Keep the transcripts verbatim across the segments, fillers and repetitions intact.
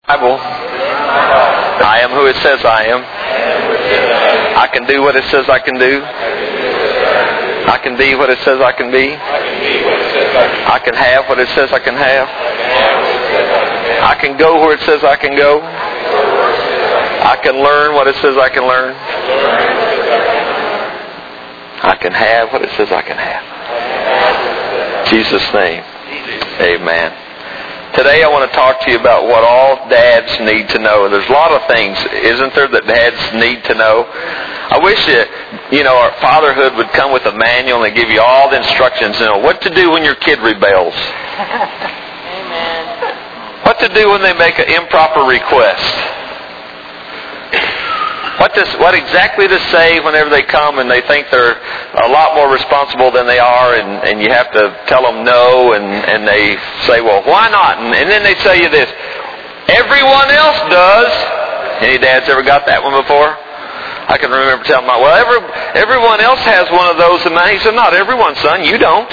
Bible. I am who it says I am. I can do what it says I can do. I can be what it says I can be. I can have what it says I can have. I can go where it says I can go. I can learn what it says I can learn. I can have what it says I can have. In Jesus' name. Amen. Today I want to talk to you about what all dads need to know. There's a lot of things, isn't there, that dads need to know? I wish that, you know, our fatherhood would come with a manual and give you all the instructions, you know, what to do when your kid rebels. Amen. What to do when they make an improper request. What to, what exactly to say whenever they come and they think they're a lot more responsible than they are, and, and you have to tell them no, and, and they say, well, why not? And, and then they tell you this, everyone else does. Any dads ever got that one before? I can remember telling my, well, every, everyone else has one of those. And he said, not everyone, son, you don't.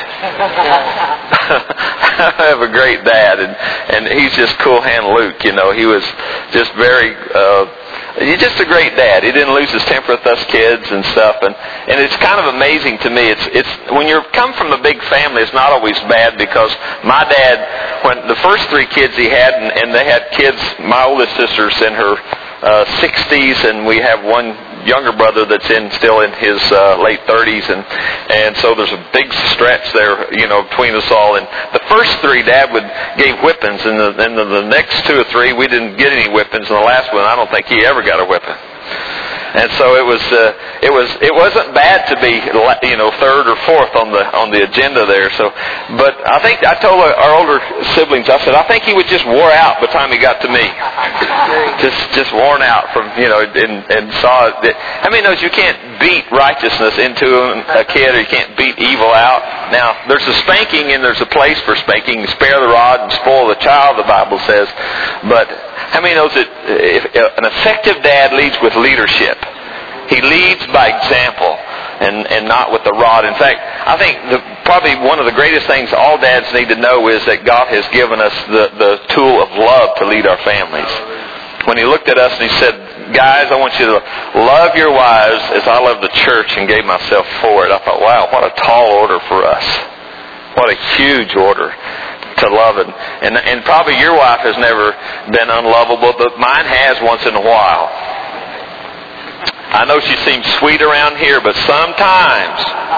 I have a great dad, and, and he's just cool hand Luke, you know. He was just very... Uh, He's just a great dad. He didn't lose his temper with us kids and stuff, and, and it's kind of amazing to me. It's it's when you come from a big family, it's not always bad, because my dad, when the first three kids he had, and, and they had kids, my oldest sister's in her uh, sixties, and we have one younger brother that's in still in his uh, late thirties, and and so there's a big stretch there, you know, between us all. And the first three, Dad would gave whippings, and the, and the, the next two or three, we didn't get any whippings, and the last one, I don't think he ever got a whipping. And so it was, uh, it was, it wasn't bad to be, you know, third or fourth on the on the agenda there. So, but I think I told our older siblings, I said, I think he was just wore out by the time he got to me, just just worn out from, you know, and, and saw it. How many knows you can't beat righteousness into a kid, or you can't beat evil out? Now, there's a spanking and there's a place for spanking. Spare the rod and spoil the child, the Bible says. But how many knows that if an effective dad leads with leadership? He leads by example and, and not with the rod. In fact, I think the, probably one of the greatest things all dads need to know is that God has given us the, the tool of love to lead our families. When he looked at us and he said, guys, I want you to love your wives as I love the church and gave myself for it. I thought, wow, what a tall order for us. What a huge order to love it. And, and probably your wife has never been unlovable, but mine has once in a while. I know she seems sweet around here, but sometimes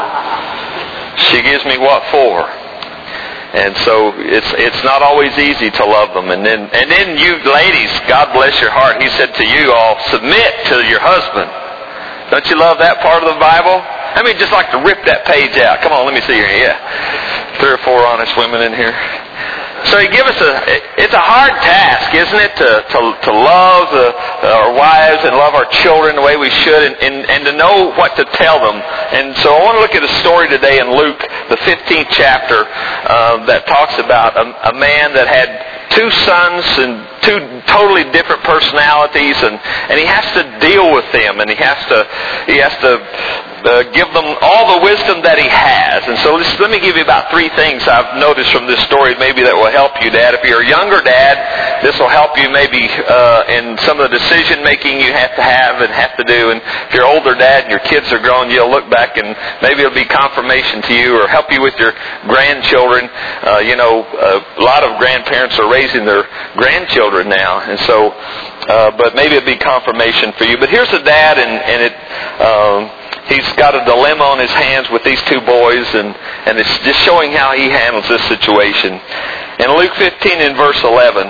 she gives me what for. And so it's it's not always easy to love them. And then and then you ladies, God bless your heart, he said to you all, submit to your husband. Don't you love that part of the Bible? I mean, just like to rip that page out. Come on, let me see here. Yeah. Three or four honest women in here. So he give us a, it's a hard task, isn't it, to to, to love the, our wives and love our children the way we should, and, and, and to know what to tell them. And so I want to look at a story today in Luke, the fifteenth chapter, uh, that talks about a, a man that had two sons and two totally different personalities, and, and he has to deal with them, and he has to he has to uh, give them all the wisdom that he has. And so just, let me give you about three things I've noticed from this story maybe that will help you, Dad. If you're a younger dad, this will help you maybe uh, in some of the decision making you have to have and have to do. And if you're older dad and your kids are grown, you'll look back and maybe it'll be confirmation to you, or help you with your grandchildren. Uh, you know, a lot of grandparents are raising their grandchildren now, and so uh, but maybe it'll be confirmation for you. But here's a dad, and, and it um, he's got a dilemma on his hands with these two boys, and, and it's just showing how he handles this situation. In Luke fifteen in verse eleven,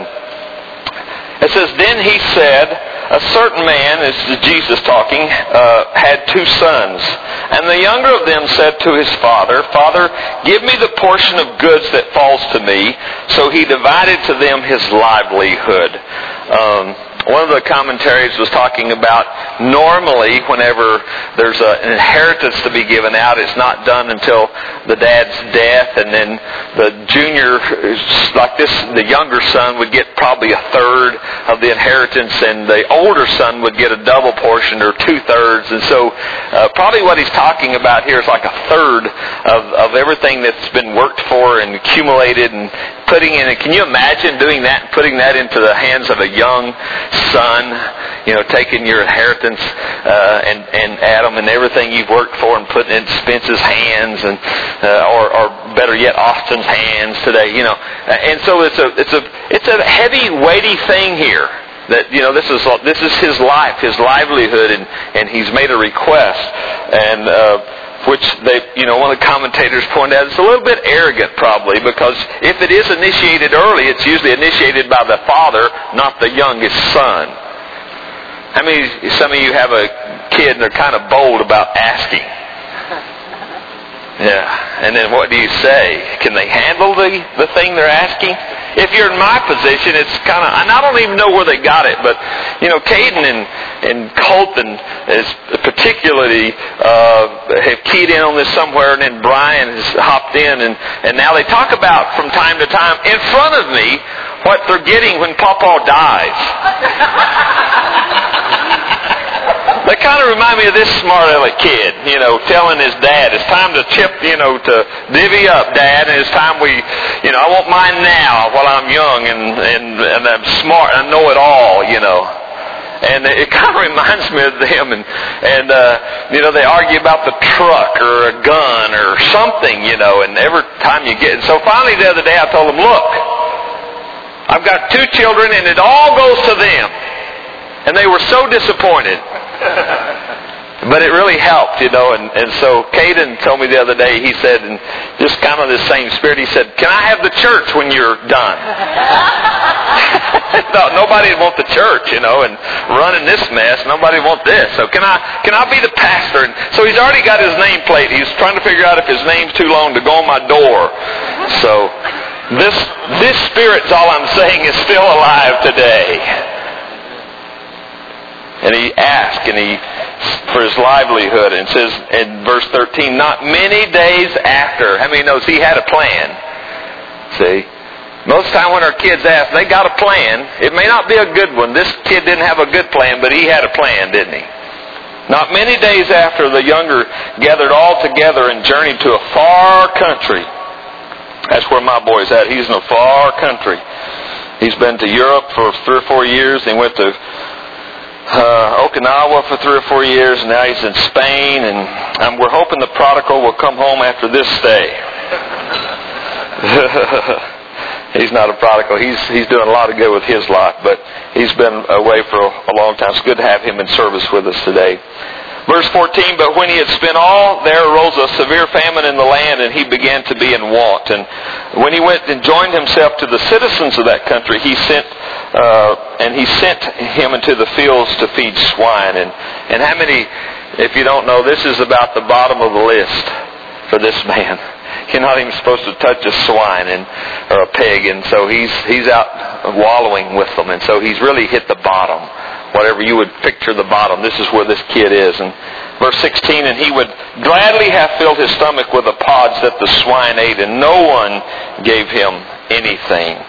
it says, then he said, a certain man, this is Jesus talking, uh, had two sons. And the younger of them said to his father, Father, give me the portion of goods that falls to me. So he divided to them his livelihood. Um, one of the commentaries was talking about normally whenever there's a, an inheritance to be given out, it's not done until the dad's death, and then the junior, like this, the younger son would get probably a third of the inheritance, and the older son would get a double portion, or two-thirds. And so uh, probably what he's talking about here is like a third of, of everything that's been worked for and accumulated and putting in it. Can you imagine doing that and putting that into the hands of a young son? You know, taking your inheritance uh, and, and Adam and everything you've worked for and putting it in Spence's hands, and uh, or, or better yet, Austin's hands today. You know, and so it's a it's a it's a heavy, weighty thing here. That, you know, this is this is his life, his livelihood, and, and he's made a request, and uh, which they, you know, one of the commentators pointed out, it's a little bit arrogant probably, because if it is initiated early, it's usually initiated by the father, not the youngest son. How many, some of you have a kid and they're kind of bold about asking? Yeah, and then what do you say? Can they handle the, the thing they're asking? If you're in my position, it's kind of, and I don't even know where they got it, but, you know, Caden and, and Colton is particularly uh, have keyed in on this somewhere, and then Brian has hopped in, and, and now they talk about from time to time in front of me what they're getting when Pawpaw dies. They kind of remind me of this smart aleck kid, you know, telling his dad, it's time to chip, you know, to divvy up, Dad, and it's time we, you know, I want mine now while I'm young and, and, and I'm smart and I know it all, you know. And it kind of reminds me of them, and, and uh, you know, they argue about the truck or a gun or something, you know, and every time you get, and so finally the other day I told them, look, I've got two children and it all goes to them. And they were so disappointed. But it really helped, you know. And, and so Caden told me the other day, he said, and just kind of the same spirit, he said, can I have the church when you're done? No, nobody would want the church, you know, and running this mess. Nobody would want this. So can I can I be the pastor? And so he's already got his nameplate. He's trying to figure out if his name's too long to go on my door. So this this spirit's all I'm saying is still alive today. And he asked, and he, for his livelihood, and says in verse thirteen, not many days after. How many knows he had a plan? See? Most of the time when our kids ask, they got a plan. It may not be a good one. This kid didn't have a good plan, but he had a plan, didn't he? Not many days after, the younger gathered all together and journeyed to a far country. That's where my boy's at. He's in a far country. He's been to Europe for three or four years. He went to Uh, Okinawa for three or four years, and now he's in Spain, and um, we're hoping the prodigal will come home after this stay. He's not a prodigal. He's he's doing a lot of good with his life, but he's been away for a, a long time. It's good to have him in service with us today. Verse fourteen, but when he had spent all, there arose a severe famine in the land, and he began to be in want. And when he went and joined himself to the citizens of that country, he sent uh, and he sent him into the fields to feed swine. And, and how many, if you don't know, this is about the bottom of the list for this man. You're not even supposed to touch a swine and or a pig, and so he's he's out wallowing with them, and so he's really hit the bottom. Whatever you would picture the bottom, this is where this kid is. And verse sixteen, and he would gladly have filled his stomach with the pods that the swine ate, and no one gave him anything.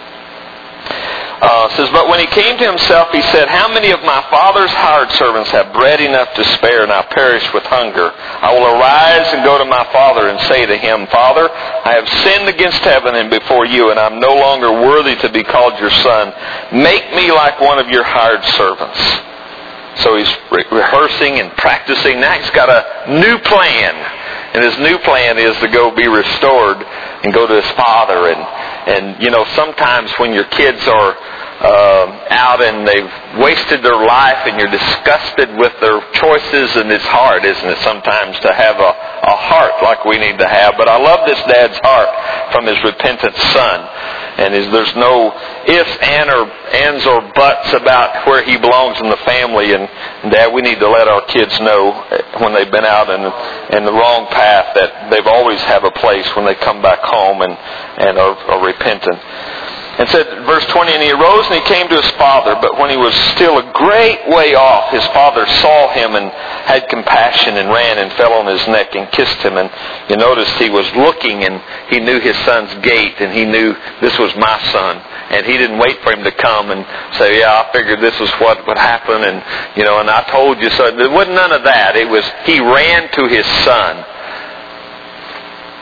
Uh, says, but when he came to himself, he said, how many of my father's hired servants have bread enough to spare, and I perish with hunger? I will arise and go to my father and say to him, Father, I have sinned against heaven and before you, and I'm no longer worthy to be called your son. Make me like one of your hired servants. So he's re- rehearsing and practicing. Now he's got a new plan. And his new plan is to go be restored and go to his father. And, and you know, sometimes when your kids are uh, out and they've wasted their life and you're disgusted with their choices, and it's hard, isn't it, sometimes to have a, a heart like we need to have. But I love this dad's heart from his repentant son. And is, there's no ifs, and or, ands, or buts about where he belongs in the family. And, and Dad, we need to let our kids know when they've been out in, in the wrong path that they've always have a place when they come back home and, and are, are repentant. And said, verse twenty, and he arose and he came to his father, but when he was still a great way off, his father saw him and had compassion and ran and fell on his neck and kissed him. And you noticed he was looking, and he knew his son's gait, and he knew this was my son. And he didn't wait for him to come and say, yeah, I figured this was what would happen, and you know, and I told you so. There wasn't none of that. It was he ran to his son.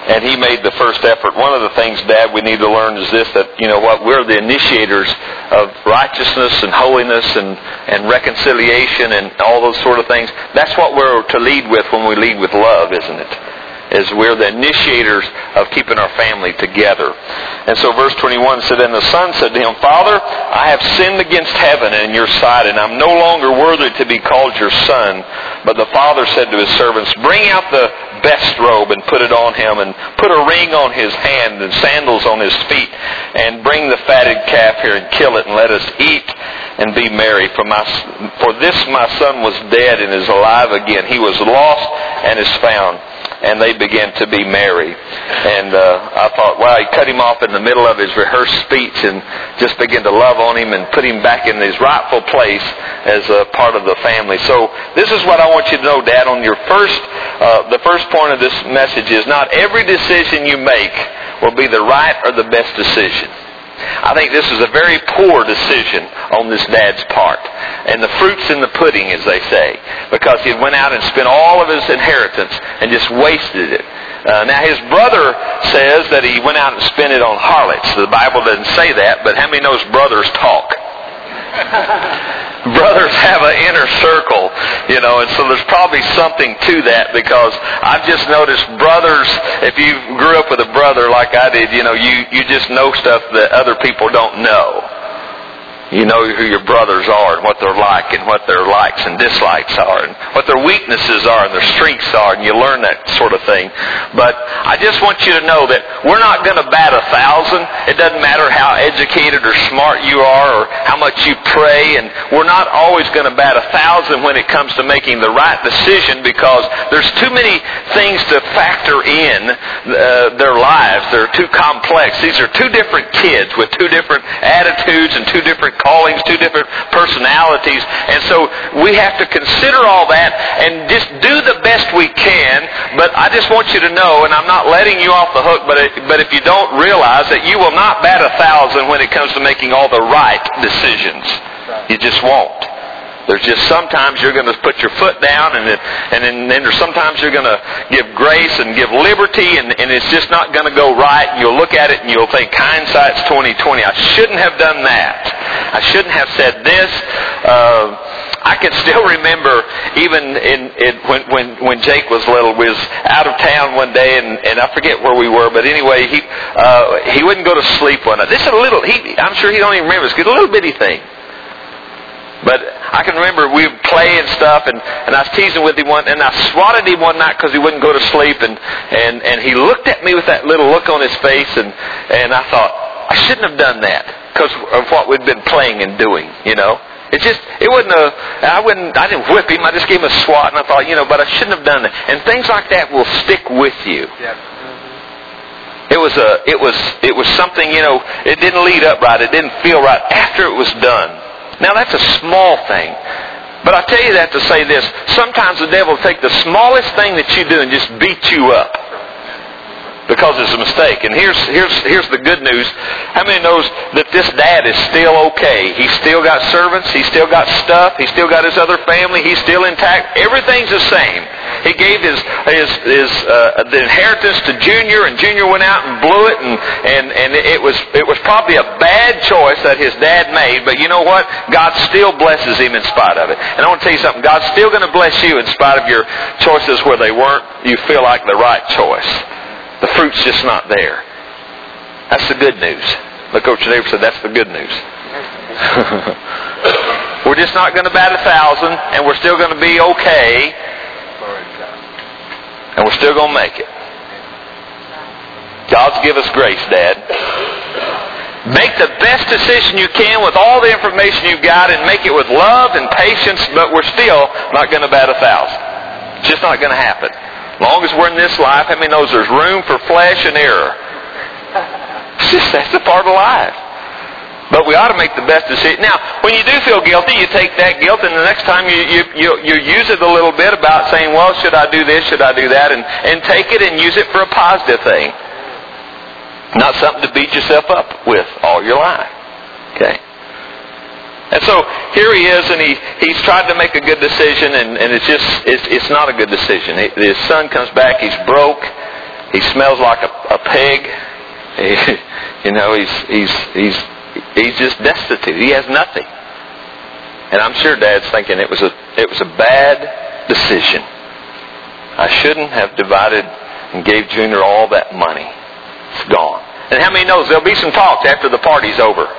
and he made the first effort. One of the things, Dad, we need to learn is this, that, you know what, we're the initiators of righteousness and holiness and, and reconciliation and all those sort of things. That's what we're to lead with when we lead with love, isn't it? Is we're the initiators of keeping our family together. And so verse twenty-one said, and the son said to him, Father, I have sinned against heaven and in your sight, and I'm no longer worthy to be called your son. But the father said to his servants, bring out the best robe and put it on him, and put a ring on his hand and sandals on his feet, and bring the fatted calf here and kill it, and let us eat and be merry. For my, for this my son was dead and is alive again. He was lost and is found. And they began to be merry. And uh, I thought, wow, he cut him off in the middle of his rehearsed speech and just began to love on him and put him back in his rightful place as a part of the family. So this is what I want you to know, Dad. On your first, uh, the first point of this message is not every decision you make will be the right or the best decision. I think this is a very poor decision on this dad's part. And the fruit's in the pudding, as they say. Because he went out and spent all of his inheritance and just wasted it. Uh, now his brother says that he went out and spent it on harlots. The Bible doesn't say that, but how many knows brothers talk? Brothers have an inner circle, you know, and so there's probably something to that, because I've just noticed brothers, if you grew up with a brother like I did, you know, you, you just know stuff that other people don't know. You know who your brothers are and what they're like and what their likes and dislikes are and what their weaknesses are and their strengths are, and you learn that sort of thing. But I just want you to know that we're not going to bat a thousand. It doesn't matter how educated or smart you are or how much you pray, and we're not always going to bat a thousand when it comes to making the right decision, because there's too many things to factor in uh, their lives. They're too complex. These are two different kids with two different attitudes and two different callings, two different personalities, and so we have to consider all that and just do the best we can. But I just want you to know, and I'm not letting you off the hook, but it, but if you don't realize that you will not bat a thousand when it comes to making all the right decisions. You just won't. There's just sometimes you're going to put your foot down, and it, and then, then there's sometimes you're going to give grace and give liberty, and, and it's just not going to go right. You'll look at it and you'll think, hindsight's twenty twenty. I shouldn't have done that. I shouldn't have said this. Uh, I can still remember, even in, in when when when Jake was little, we was out of town one day, and, and I forget where we were, but anyway, he uh, he wouldn't go to sleep one night. This is a little. He, I'm sure he don't even remember. It's a little bitty thing. But I can remember we would play and stuff, and, and I was teasing with him one, and I swatted him one night because he wouldn't go to sleep, and, and, and he looked at me with that little look on his face, and, and I thought, I shouldn't have done that because of what we'd been playing and doing, you know. It just, it wasn't a, I wouldn't, I didn't whip him, I just gave him a swat, and I thought, you know, but I shouldn't have done that. And things like that will stick with you. Yeah. It was a, it was, it was something, you know, it didn't lead up right, it didn't feel right after it was done. Now that's a small thing. But I tell you that to say this. Sometimes the devil will take the smallest thing that you do and just beat you up because it's a mistake. And here's here's here's the good news. How many knows that this dad is still okay? He's still got servants. He's still got stuff. He's still got his other family. He's still intact. Everything's the same. He gave his his his uh, the inheritance to Junior, and Junior went out and blew it, and and and it was it was probably a bad choice that his dad made. But you know what? God still blesses him in spite of it. And I want to tell you something. God's still going to bless you in spite of your choices where they weren't, you feel like the right choice. The fruit's just not there. That's the good news. Look what your neighbor said. That's the good news. We're just not going to bat a thousand, and we're still going to be okay, and we're still going to make it. God's give us grace, Dad. Make the best decision you can with all the information you've got, and make it with love and patience, but we're still not going to bat a thousand. It's just not going to happen. As long as we're in this life, how many knows there's room for flesh and error? It's just, that's a part of life. But we ought to make the best decision. Now, when you do feel guilty, you take that guilt, and the next time you you, you, you use it a little bit about saying, well, should I do this, should I do that, and, and take it and use it for a positive thing. Not something to beat yourself up with all your life. Okay? And so here he is, and he, he's tried to make a good decision, and, and it's just, it's, it's not a good decision. His son comes back, he's broke, he smells like a, a pig. He, you know, he's he's he's he's just destitute. He has nothing. And I'm sure Dad's thinking it was a it was a bad decision. I shouldn't have divided and gave Junior all that money. It's gone. And how many knows there'll be some talks after the party's over?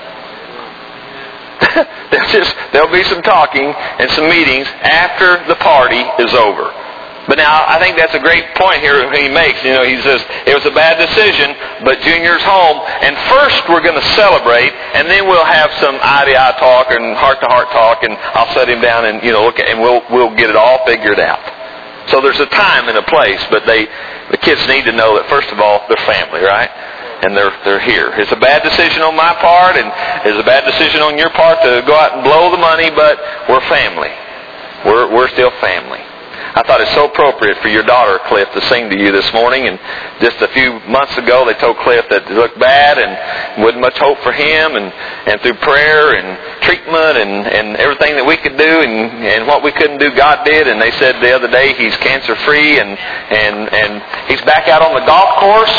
there'll just there'll be some talking and some meetings after the party is over. But now, I think that's a great point here he makes. You know, he says, it was a bad decision, but Junior's home. And first we're going to celebrate, and then we'll have some eye-to-eye talk and heart-to-heart talk, and I'll set him down and, you know, look at, and we'll we'll get it all figured out. So there's a time and a place, but they the kids need to know that, first of all, they're family, right? And they're they're here. It's a bad decision on my part, and it's a bad decision on your part to go out and blow the money, but we're family. We're we're still family. I thought it's so appropriate for your daughter, Cliff, to sing to you this morning. And just a few months ago, they told Cliff that it looked bad and wasn't much hope for him. And, and through prayer and treatment and, and everything that we could do and, and what we couldn't do, God did. And they said the other day he's cancer-free and, and, and he's back out on the golf course.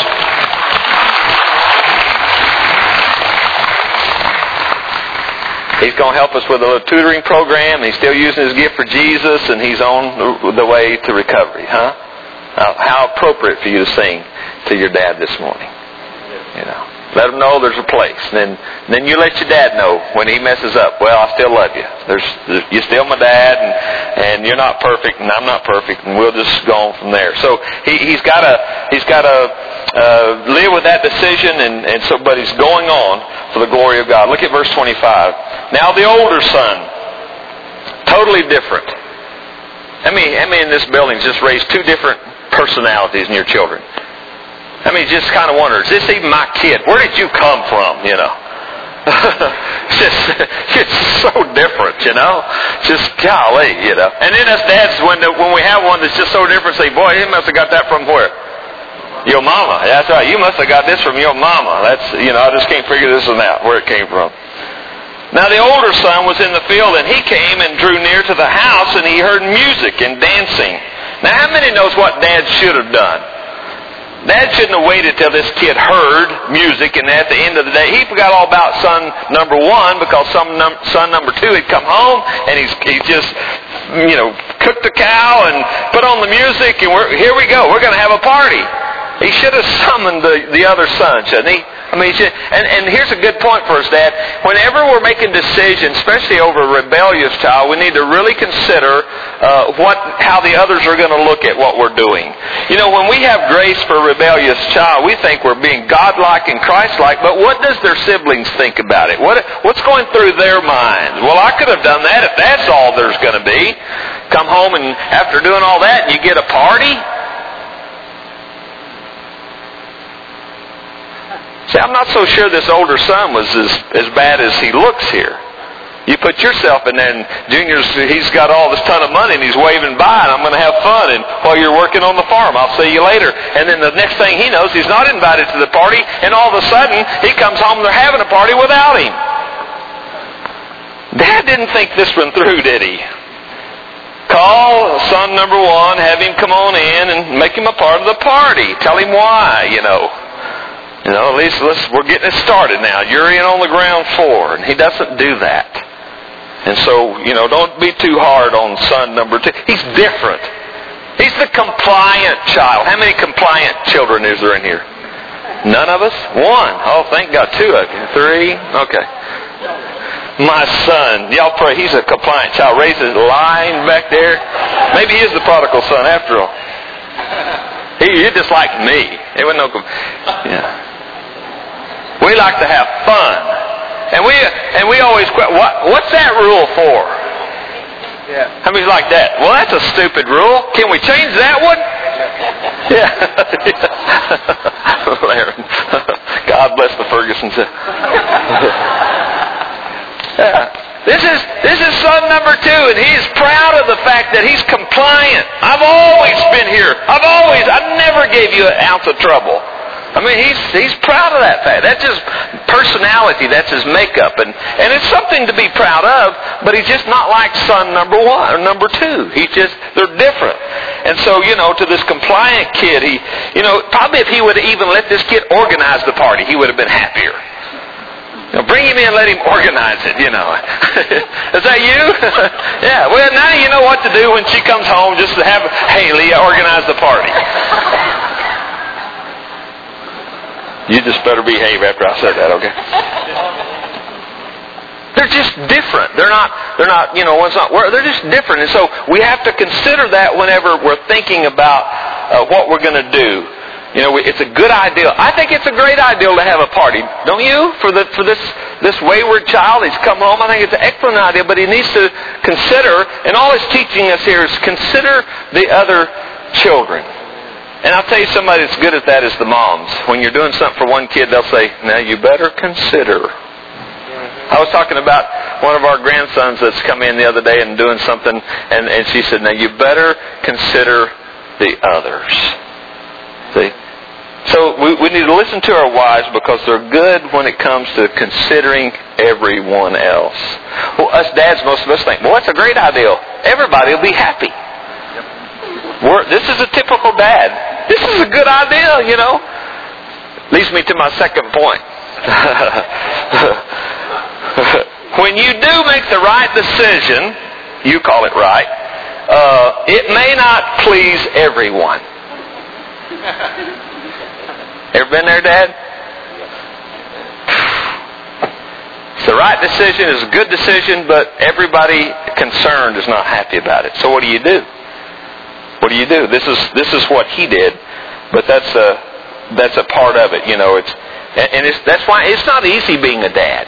He's going to help us with a little tutoring program. He's still using his gift for Jesus, and he's on the way to recovery. Huh? Uh, how appropriate for you to sing to your dad this morning. You know, let him know there's a place. And then, then you let your dad know when he messes up. Well, I still love you. There's, you're still my dad, and, and you're not perfect, and I'm not perfect, and we'll just go on from there. So he, he's got to, he's got to uh, live with that decision, and, and so, but he's going on for the glory of God. Look at verse twenty-five. Now the older son, totally different. I mean, I mean, in this building just raised two different personalities in your children. I mean, just kind of wonder, is this even my kid? Where did you come from, you know? it's just, it's so different, you know? Just, golly, you know? And then us dads, when the, when we have one that's just so different, say, boy, he must have got that from where? Your mama. That's right. You must have got this from your mama. That's, you know, I just can't figure this one out, where it came from. Now the older son was in the field, and he came and drew near to the house, and he heard music and dancing. Now how many knows what Dad should have done? Dad shouldn't have waited till this kid heard music, and at the end of the day, he forgot all about son number one, because some num- son number two had come home, and he's he's just, you know, cooked a cow and put on the music, and we're here we go. We're going to have a party. He should have summoned the, the other son, shouldn't he? I mean, should, and, and here's a good point for us, Dad. Whenever we're making decisions, especially over a rebellious child, we need to really consider uh, what how the others are going to look at what we're doing. You know, when we have grace for a rebellious child, we think we're being godlike and Christ-like, but what does their siblings think about it? What What's going through their minds? Well, I could have done that if that's all there's going to be. Come home and after doing all that, and you get a party? See, I'm not so sure this older son was as, as bad as he looks here. You put yourself in there, and Junior's, he's got all this ton of money, and he's waving by, and I'm going to have fun, and while you're working on the farm, I'll see you later. And then the next thing he knows, he's not invited to the party, and all of a sudden, he comes home, and they're having a party without him. Dad didn't think this one through, did he? Call son number one, have him come on in, and make him a part of the party. Tell him why, you know. You know, at least let's, we're getting it started now. You're in on the ground floor. And he doesn't do that. And so, you know, don't be too hard on son number two. He's different. He's the compliant child. How many compliant children is there in here? None of us? One. Oh, thank God. Two. Three. Okay. My son. Y'all pray. He's a compliant child. Raises line back there. Maybe he is the prodigal son after all. He, you're just like me. It wasn't no... Yeah. We like to have fun. And we and we always quit. What, what's that rule for? Yeah. How many's like that? Well, that's a stupid rule. Can we change that one? Yeah. God bless the Fergusons. Yeah. This is this is son number two, and he's proud of the fact that he's compliant. I've always been here. I've always, I never gave you an ounce of trouble. I mean, he's he's proud of that fact. That's his personality. That's his makeup. And, and it's something to be proud of, but he's just not like son number one or number two. He's just, they're different. And so, you know, to this compliant kid, he, you know, probably if he would have even let this kid organize the party, he would have been happier. You know, bring him in, let him organize it, you know. Is that you? Yeah, well, now you know what to do when she comes home, just to have Haley organize the party. You just better behave after I said that, okay? They're just different. They're not, they're not, you know, one's not, they're just different. And so we have to consider that whenever we're thinking about uh, what we're going to do. You know, it's a good idea. I think it's a great idea to have a party, don't you? For the for this this wayward child, he's come home. I think it's an excellent idea, but he needs to consider, and all it's teaching us here is consider the other children. And I'll tell you, somebody that's good at that is the moms. When you're doing something for one kid, they'll say, now you better consider. I was talking about one of our grandsons that's come in the other day and doing something, and, and she said, now you better consider the others. See? So we, we need to listen to our wives because they're good when it comes to considering everyone else. Well, us dads, most of us think, well, that's a great idea. Everybody will be happy. We're, this is a typical dad. This is a good idea, you know. Leads me to my second point. When you do make the right decision, you call it right, uh, it may not please everyone. Ever been there, Dad? It's the right decision, it's a good decision, but everybody concerned is not happy about it. So what do you do? What do you do? This is this is what he did, but that's a that's a part of it. You know, it's and it's that's why it's not easy being a dad.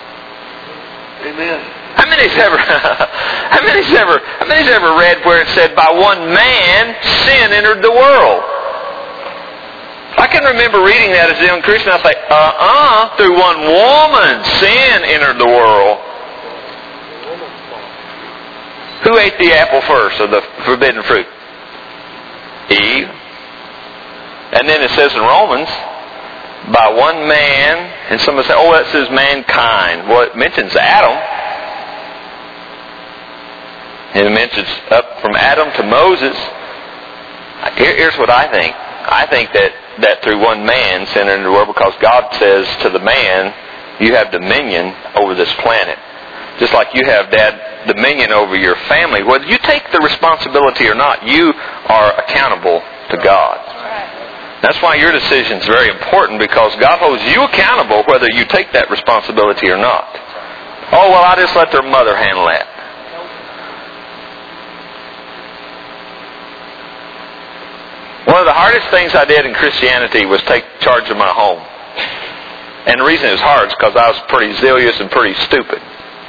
Amen. How many's ever how many's ever how many's ever read where it said by one man sin entered the world? I can remember reading that as a young Christian. I was like, uh-uh, through one woman, sin entered the world. Who ate the apple first of the forbidden fruit? Eve. And then it says in Romans, by one man, and somebody say, oh, that says mankind. Well, it mentions Adam. And it mentions up from Adam to Moses. Here, here's what I think. I think that, that through one man sin entered the world because God says to the man, you have dominion over this planet. Just like you have, Dad, dominion over your family. Whether you take the responsibility or not, you are accountable to God. That's why your decision is very important, because God holds you accountable whether you take that responsibility or not. Oh, well, I just let their mother handle that. One of the hardest things I did in Christianity was take charge of my home. And the reason it was hard is because I was pretty zealous and pretty stupid.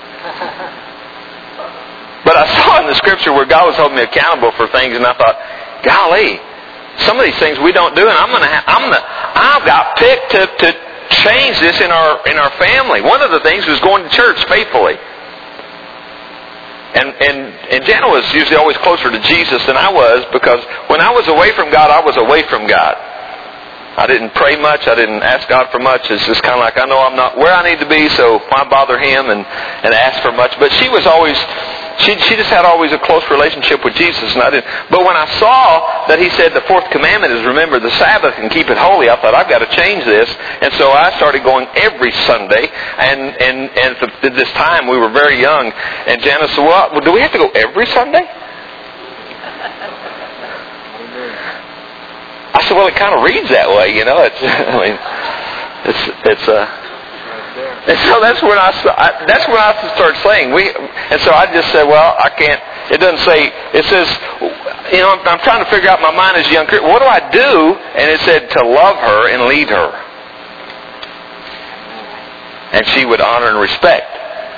But I saw in the Scripture where God was holding me accountable for things, and I thought, golly, some of these things we don't do, and I'm gonna, ha- I'm gonna, I've got picked to, to change this in our in our family. One of the things was going to church faithfully. And and and Jana was usually always closer to Jesus than I was, because when I was away from God, I was away from God. I didn't pray much. I didn't ask God for much. It's just kind of like, I know I'm not where I need to be, so why bother Him and, and ask for much? But she was always, she she just had always a close relationship with Jesus, and I didn't. But when I saw that He said the fourth commandment is remember the Sabbath and keep it holy, I thought, I've got to change this. And so I started going every Sunday, and and, and at this time we were very young, and Janice said, well, do we have to go every Sunday? I said, well, it kind of reads that way, you know. It's, I mean, it's, it's, uh, and so that's when I, I, that's when I started saying we, and so I just said, well, I can't. It doesn't say. It says, you know, I'm, I'm trying to figure out my mind as a young Christian. What do I do? And it said to love her and lead her, and she would honor and respect.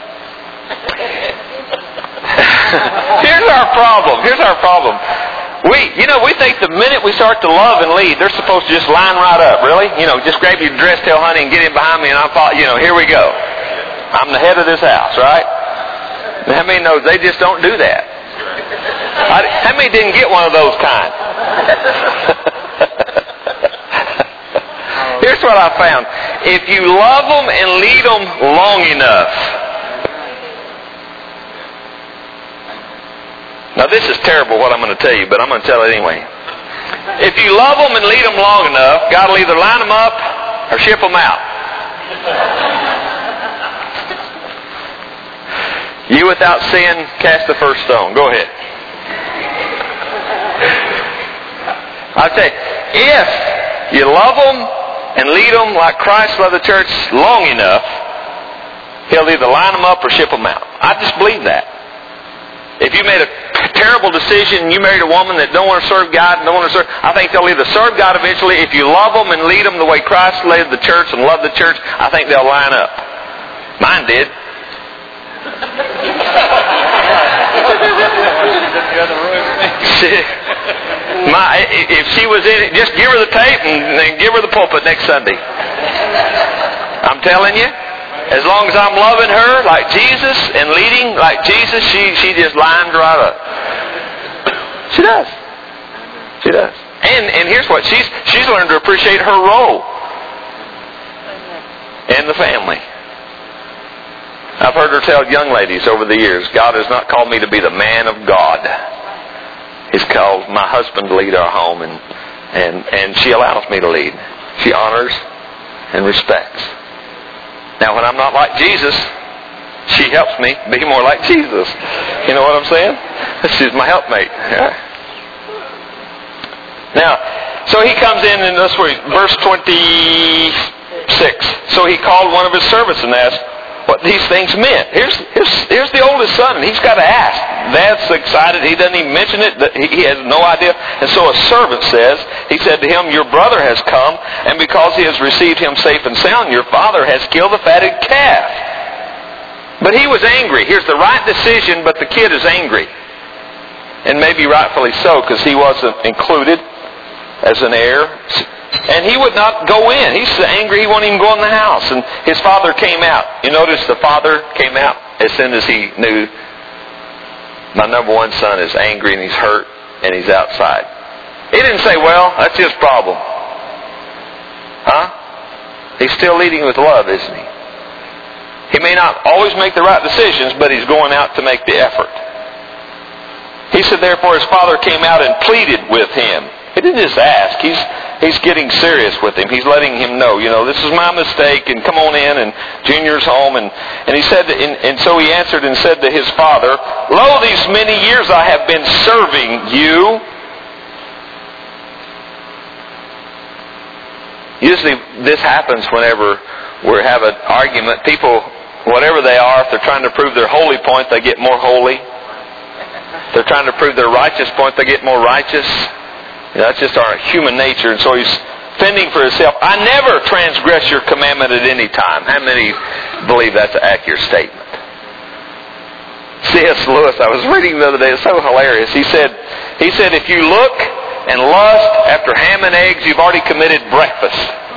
Here's our problem. Here's our problem. We, you know, we think the minute we start to love and lead, they're supposed to just line right up, really. You know, just grab your dress tail, honey, and get in behind me, and I'll follow. You know, here we go. I'm the head of this house, right? How many knows they just don't do that? I, how many didn't get one of those kind? Here's what I found. If you love them and lead them long enough, Now this is terrible what I'm going to tell you, but I'm going to tell it anyway. If you love them and lead them long enough, God will either line them up or ship them out. You without sin, cast the first stone. Go ahead. I'll tell you, if you love them and lead them like Christ loved the church long enough, He'll either line them up or ship them out. I just believe that. If you made a terrible decision and you married a woman that don't want to serve God and don't want to serve, I think they'll either serve God eventually. If you love them and lead them the way Christ led the church and loved the church, I think they'll line up. Mine did. My, if she was in it, just give her the tape and then give her the pulpit next Sunday. I'm telling you, as long as I'm loving her like Jesus and leading like Jesus, she she just lines right up. She does. She does. And and here's what she's she's learned to appreciate her role in the family. I've heard her tell young ladies over the years, God has not called me to be the man of God. He's called my husband to lead our home, and and and she allows me to lead. She honors and respects. Now, when I'm not like Jesus, she helps me be more like Jesus. You know what I'm saying? She's my helpmate. Yeah. Now, so he comes in, and this way, verse twenty-six. So he called one of his servants and asked what these things meant. Here's, here's, here's the oldest son, and he's got to ask. Dad's excited. He doesn't even mention it. He has no idea. And so a servant says, he said to him, your brother has come, and because he has received him safe and sound, your father has killed the fatted calf. But he was angry. Here's the right decision, but the kid is angry. And maybe rightfully so, because he wasn't included as an heir. And he would not go in. He's so angry he won't even go in the house. And his father came out. You notice the father came out as soon as he knew my number one son is angry and he's hurt and he's outside. He didn't say, well, that's his problem. Huh? He's still leading with love, isn't he? He may not always make the right decisions, but he's going out to make the effort. He said, therefore, his father came out and pleaded with him. He didn't just ask. He's he's getting serious with him. He's letting him know, you know, this is my mistake, and come on in, and Junior's home. And, and he said, and, and so he answered and said to his father, lo, these many years I have been serving you. Usually this happens whenever we have an argument. People, whatever they are, if they're trying to prove their holy point, they get more holy. If they're trying to prove their righteous point, they get more righteous. You know, that's just our human nature. And so he's fending for himself. I never transgress your commandment at any time. How many believe that's an accurate statement? C S Lewis, I was reading the other day, it's so hilarious. He said, he said, if you look and lust after ham and eggs, you've already committed breakfast.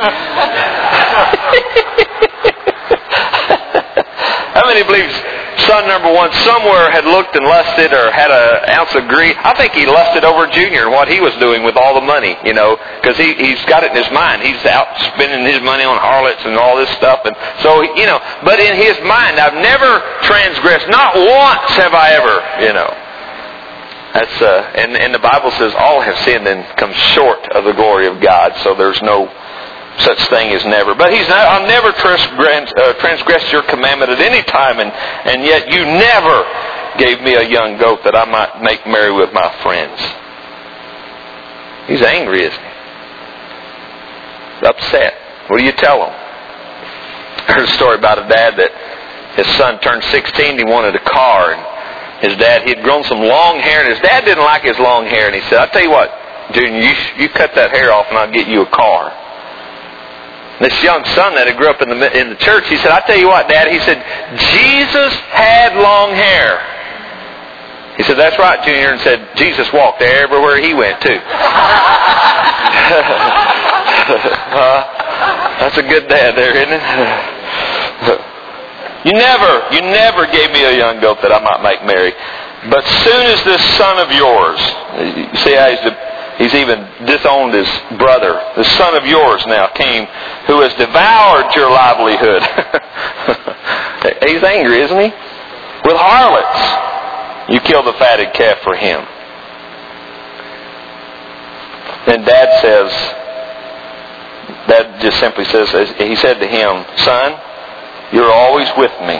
How many believes son number one somewhere had looked and lusted or had an ounce of greed? I think he lusted over Junior and what he was doing with all the money, you know, because he, he's got it in his mind. He's out spending his money on harlots and all this stuff. And so, you know, but in his mind, I've never transgressed. Not once have I ever, you know. That's uh, and, and the Bible says all have sinned and come short of the glory of God. So there's no such thing as never. But he's not, I'll never transgress, uh, transgress your commandment at any time, and, and yet you never gave me a young goat that I might make merry with my friends. He's angry, isn't he? He's upset. What do you tell him? I heard a story about a dad that his son turned sixteen, he wanted a car, and his dad, he had grown some long hair, and his dad didn't like his long hair, and he said, I'll tell you what, Junior, you, you cut that hair off and I'll get you a car. This young son that had grew up in the in the church, he said, I tell you what, Dad, he said, Jesus had long hair. He said, that's right, Junior, and said, Jesus walked everywhere he went, too. uh, that's a good dad there, isn't it? You never, you never gave me a young goat that I might make merry. But soon as this son of yours, you see how he's the He's even disowned his brother. The son of yours now came, who has devoured your livelihood. He's angry, isn't he? With harlots. You kill the fatted calf for him. Then Dad says, Dad just simply says, he said to him, son, you're always with me.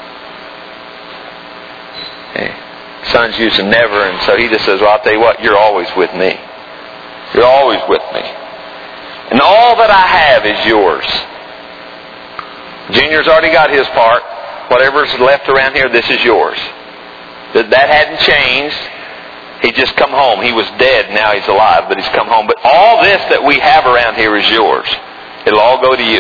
Okay. Son's using never, and so he just says, well, I'll tell you what, you're always with me. You're always with me. And all that I have is yours. Junior's already got his part. Whatever's left around here, this is yours. That that hadn't changed. He just come home. He was dead, now he's alive, but he's come home. But all this that we have around here is yours. It'll all go to you.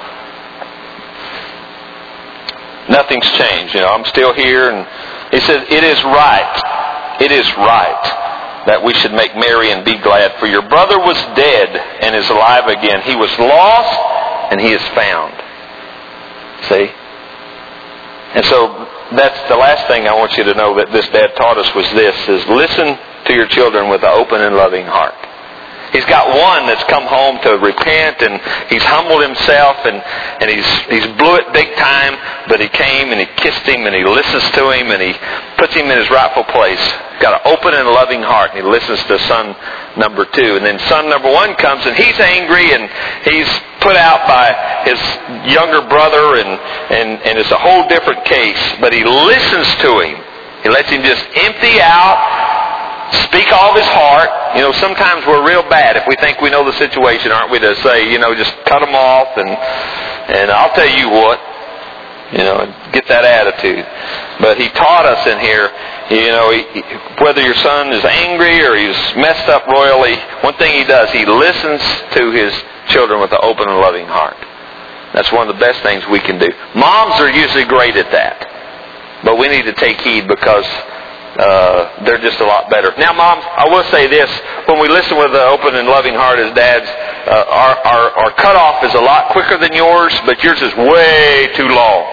Nothing's changed. You know, I'm still here, and he says, it is right. It is right that we should make merry and be glad. For your brother was dead and is alive again. He was lost and he is found. See? And so that's the last thing I want you to know that this dad taught us was this, is listen to your children with an open and loving heart. He's got one that's come home to repent, and he's humbled himself, and, and he's he's blew it big time, but he came and he kissed him and he listens to him and he puts him in his rightful place. Got an open and loving heart, and he listens to son number two. And then son number one comes, and he's angry, and he's put out by his younger brother, and, and, and it's a whole different case. But he listens to him. He lets him just empty out, speak all of his heart. You know, sometimes we're real bad if we think we know the situation, aren't we, to say, you know, just cut them off, and and I'll tell you what, you know, get that attitude. But he taught us in here, you know, he, whether your son is angry or he's messed up royally, one thing he does, he listens to his children with an open and loving heart. That's one of the best things we can do. Moms are usually great at that, but we need to take heed because uh, they're just a lot better. Now, moms, I will say this: when we listen with an open and loving heart as dads, uh, our, our our cutoff is a lot quicker than yours, but yours is way too long.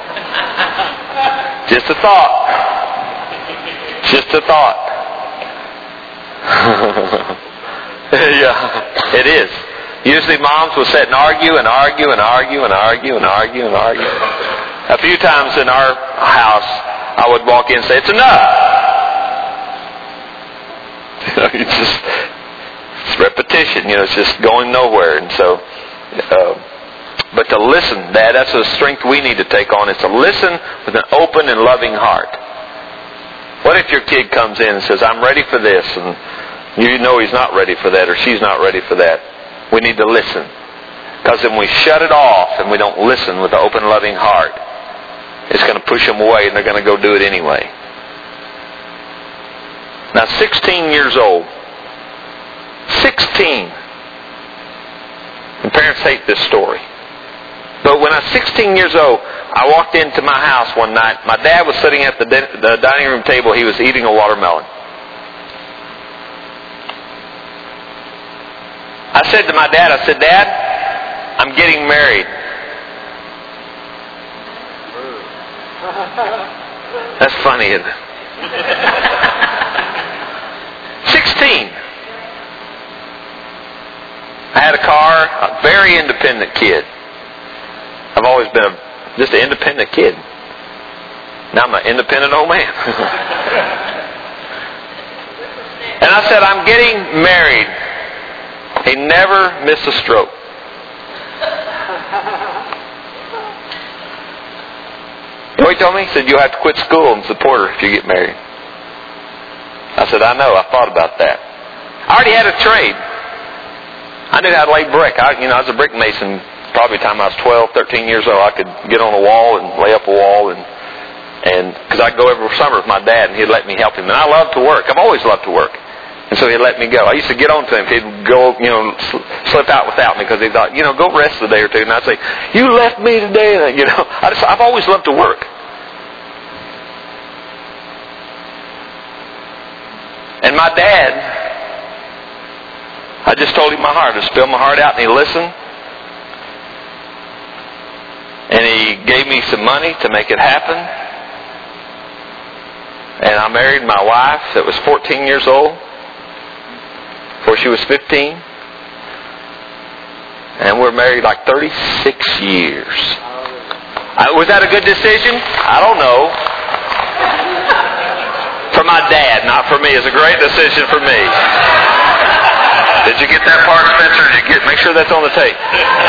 Just a thought. Just a thought. Yeah, it is. Usually moms will sit and argue and argue and argue and argue and argue and argue. A few times in our house, I would walk in and say, it's enough. You know, it's just, it's repetition, you know, it's just going nowhere. And so, uh, but to listen, Dad, that's a strength we need to take on, is to listen with an open and loving heart. What if your kid comes in and says, I'm ready for this, and you know he's not ready for that, or she's not ready for that? We need to listen. Because when we shut it off and we don't listen with an open, loving heart, it's going to push them away and they're going to go do it anyway. Now, sixteen years old. sixteen. And parents hate this story. But when I was sixteen years old, I walked into my house one night. My dad was sitting at the, the dining room table. He was eating a watermelon. I said to my dad, I said, Dad, I'm getting married. That's funny, isn't it? sixteen. I had a car, a very independent kid. I've always been a, just an independent kid. Now I'm an independent old man. And I said, I'm getting married. He never missed a stroke. You know what he told me? He said, you'll have to quit school and support her if you get married. I said, I know. I thought about that. I already had a trade. I knew how to lay brick. I, you know, I was a brick mason. Probably the time I was twelve, thirteen years old, I could get on a wall and lay up a wall, and and because I'd go every summer with my dad, and he'd let me help him. And I loved to work. I've always loved to work. And so he'd let me go. I used to get on to him. He'd go, you know, slip out without me because he thought, you know, go rest a day or two. And I'd say, you left me today. And, you know, I just, I've always loved to work. And my dad, I just told him my heart. I spilled my heart out, and he listened. And he gave me some money to make it happen. And I married my wife that was fourteen years old. Before she was fifteen. And we're married like thirty-six years. I, was that a good decision? I don't know. my dad, not for me. It's a great decision for me. Did you get that part, Spencer? Did you get? Make sure that's on the tape.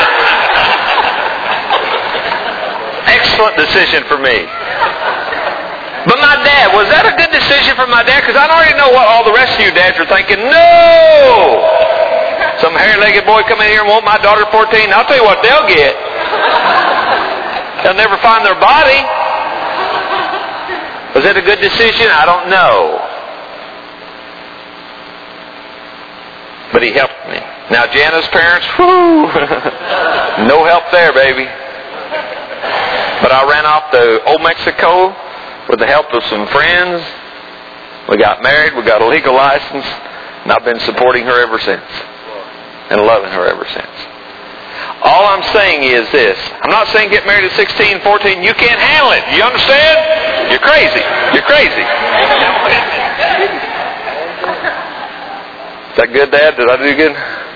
Excellent decision for me. But my dad, was that a good decision for my dad? Because I already know what all the rest of you dads are thinking. No! Some hairy-legged boy come in here and want my daughter fourteen. I'll tell you what they'll get. They'll never find their body. Was it a good decision? I don't know. But he helped me. Now, Jana's parents, whoo, no help there, baby. But I ran off to Old Mexico with the help of some friends. We got married. We got a legal license. And I've been supporting her ever since. And loving her ever since. All I'm saying is this. I'm not saying get married at sixteen, fourteen. You can't handle it. You understand? You're crazy. You're crazy. Is that good, Dad? Did I do good?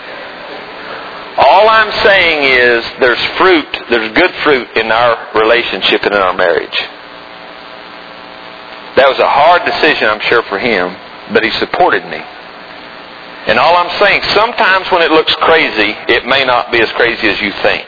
All I'm saying is there's fruit, there's good fruit in our relationship and in our marriage. That was a hard decision, I'm sure, for him, but he supported me. And all I'm saying, sometimes when it looks crazy, it may not be as crazy as you think.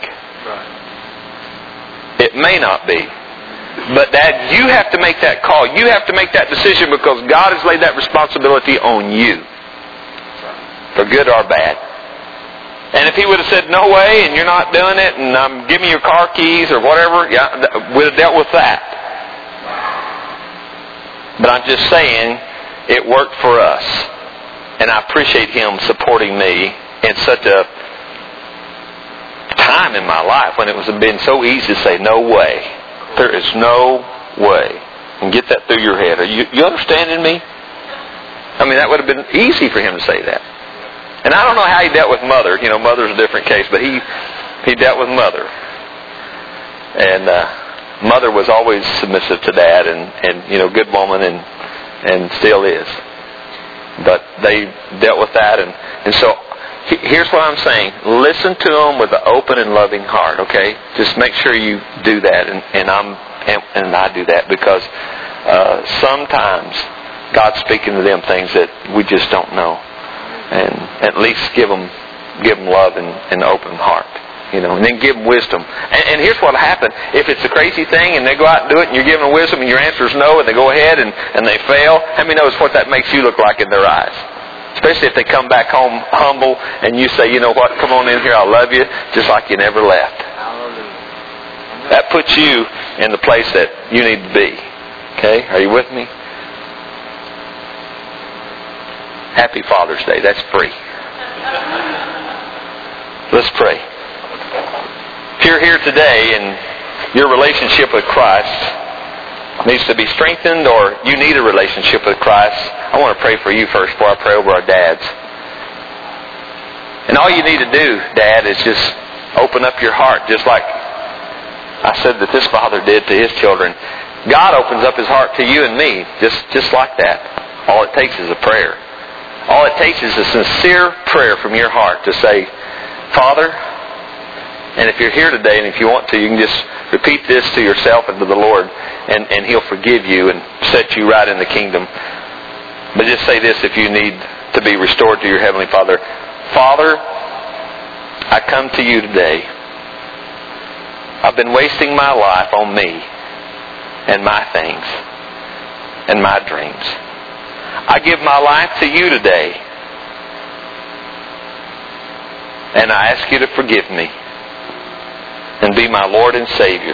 It may not be. But Dad, you have to make that call. You have to make that decision because God has laid that responsibility on you. For good or bad. And if he would have said, no way, and you're not doing it, and I'm um, giving you your car keys or whatever, yeah, we'd have dealt with that. But I'm just saying, it worked for us. And I appreciate him supporting me in such a time in my life when it was been so easy to say, no way. There is no way. And get that through your head. Are you, you understanding me? I mean, that would have been easy for him to say that. And I don't know how he dealt with Mother. You know, Mother's a different case, but he he dealt with Mother. And uh, Mother was always submissive to Dad, and, and you know, good woman, and and still is. But they dealt with that, and, and so here's what I'm saying. Listen to them with an open and loving heart, okay? Just make sure you do that, and, and, I'm, and, and I do that, because uh, sometimes God's speaking to them things that we just don't know. And at least give them, give them love and an open heart, you know, and then give them wisdom. And, and here's what will happen. If it's a crazy thing and they go out and do it and you're giving them wisdom and your answer is no and they go ahead and, and they fail, how many knows what that makes you look like in their eyes? Especially if they come back home humble and you say, you know what, come on in here, I love you, just like you never left. That puts you in the place that you need to be. Okay? Are you with me? Happy Father's Day. That's free. Let's pray. If you're here today and your relationship with Christ needs to be strengthened, or you need a relationship with Christ, I want to pray for you first before I pray over our dads. And all you need to do, Dad, is just open up your heart, just like I said that this father did to his children. God opens up his heart to you and me, just, just like that. All it takes is a prayer. All it takes is a sincere prayer from your heart to say, Father, and if you're here today and if you want to, you can just repeat this to yourself and to the Lord, and, and He'll forgive you and set you right in the kingdom. But just say this if you need to be restored to your Heavenly Father. Father, I come to you today. I've been wasting my life on me and my things and my dreams. I give my life to you today. And I ask you to forgive me and be my Lord and Savior.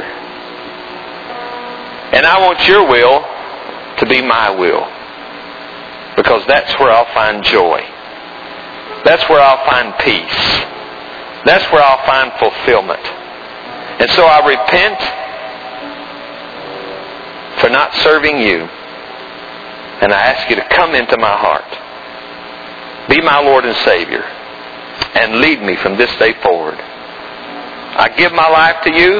And I want your will to be my will, because that's where I'll find joy. That's where I'll find peace. That's where I'll find fulfillment. And so I repent for not serving you. And I ask you to come into my heart. Be my Lord and Savior. And lead me from this day forward. I give my life to you.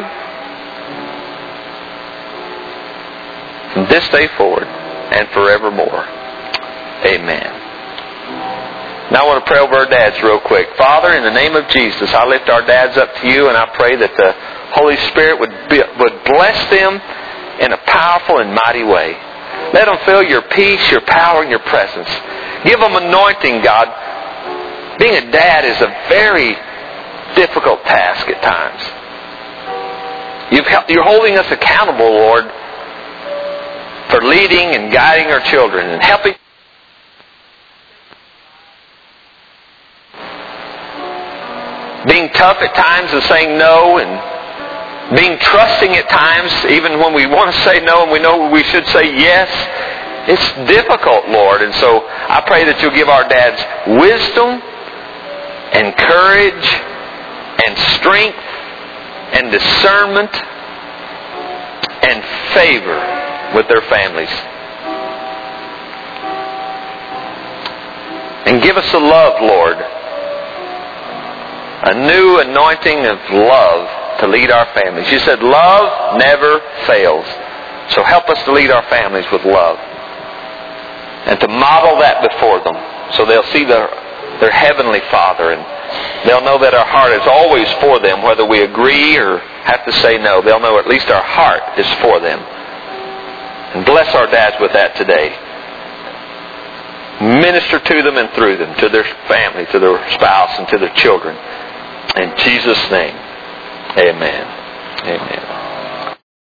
From this day forward and forevermore. Amen. Now I want to pray over our dads real quick. Father, in the name of Jesus, I lift our dads up to you, and I pray that the Holy Spirit would be, would bless them in a powerful and mighty way. Let them feel your peace, your power, and your presence. Give them anointing, God. Being a dad is a very difficult task at times. You've, you're holding us accountable, Lord, for leading and guiding our children and helping. Being tough at times and saying no, and being trusting at times, even when we want to say no and we know we should say yes. It's difficult, Lord. And so I pray that you'll give our dads wisdom and courage and strength and discernment and favor with their families. And give us a love, Lord. A new anointing of love to lead our families. You said love never fails. So help us to lead our families with love. And to model that before them. So they'll see their, their Heavenly Father. And they'll know that our heart is always for them. Whether we agree or have to say no. They'll know at least our heart is for them. And bless our dads with that today. Minister to them and through them. To their family, to their spouse, and to their children. In Jesus' name, amen. Amen.